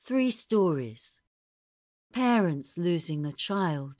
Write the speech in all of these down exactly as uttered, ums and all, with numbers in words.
Three stories. Parents losing a child.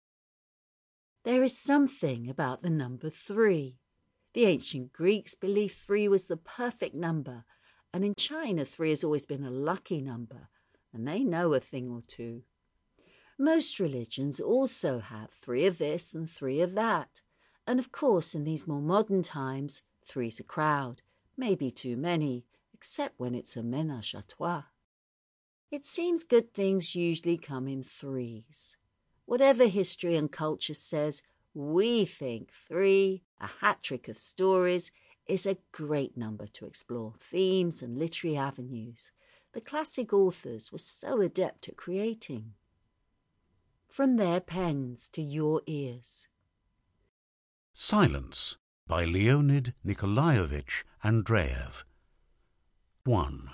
There is something about the number three. The ancient Greeks believed three was the perfect number, and in China three has always been a lucky number, and they know a thing or two. Most religions also have three of this and three of that, and of course in these more modern times, three's a crowd, maybe too many, except when it's a ménage à trois. It seems good things usually come in threes. Whatever history and culture says, we think three, a hat trick of stories, is a great number to explore themes and literary avenues the classic authors were so adept at creating. From their pens to your ears. Silence by Leonid Nikolaevich Andreev. one.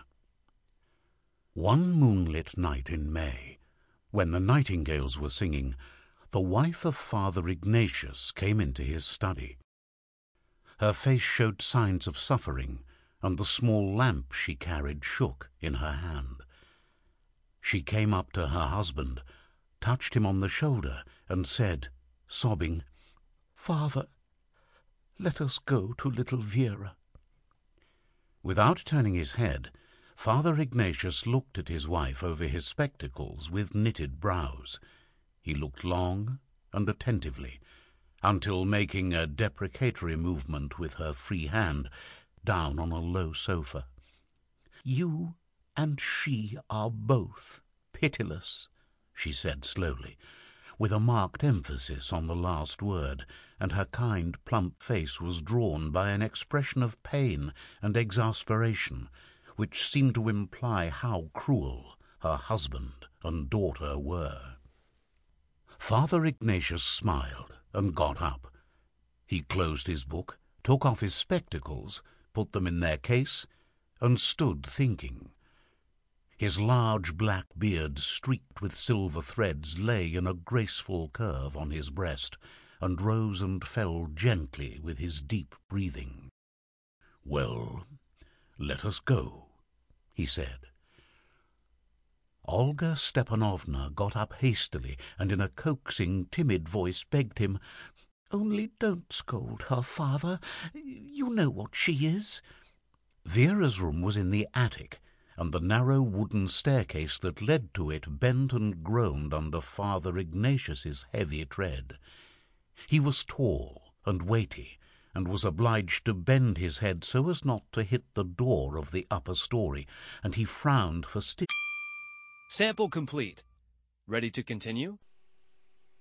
One moonlit night in May, when the nightingales were singing, the wife of Father Ignatius came into his study. Her face showed signs of suffering, and the small lamp she carried shook in her hand. She came up to her husband, touched him on the shoulder, and said, sobbing, "Father, let us go to little Vera." Without turning his head, Father Ignatius looked at his wife over his spectacles with knitted brows. He looked long and attentively, until making a deprecatory movement with her free hand down on a low sofa. "You and she are both pitiless," she said slowly, with a marked emphasis on the last word, and her kind, plump face was drawn by an expression of pain and exasperation, which seemed to imply how cruel her husband and daughter were. Father Ignatius smiled and got up. He closed his book, took off his spectacles, put them in their case, and stood thinking. His large black beard, streaked with silver threads, lay in a graceful curve on his breast, and rose and fell gently with his deep breathing. "Well, let us go," he said. Olga Stepanovna got up hastily and in a coaxing, timid voice begged him, "Only don't scold her, Father. You know what she is." Vera's room was in the attic, and the narrow wooden staircase that led to it bent and groaned under Father Ignatius's heavy tread. He was tall and weighty, and was obliged to bend his head so as not to hit the door of the upper story, and he frowned for sti- Sample complete. Ready to continue?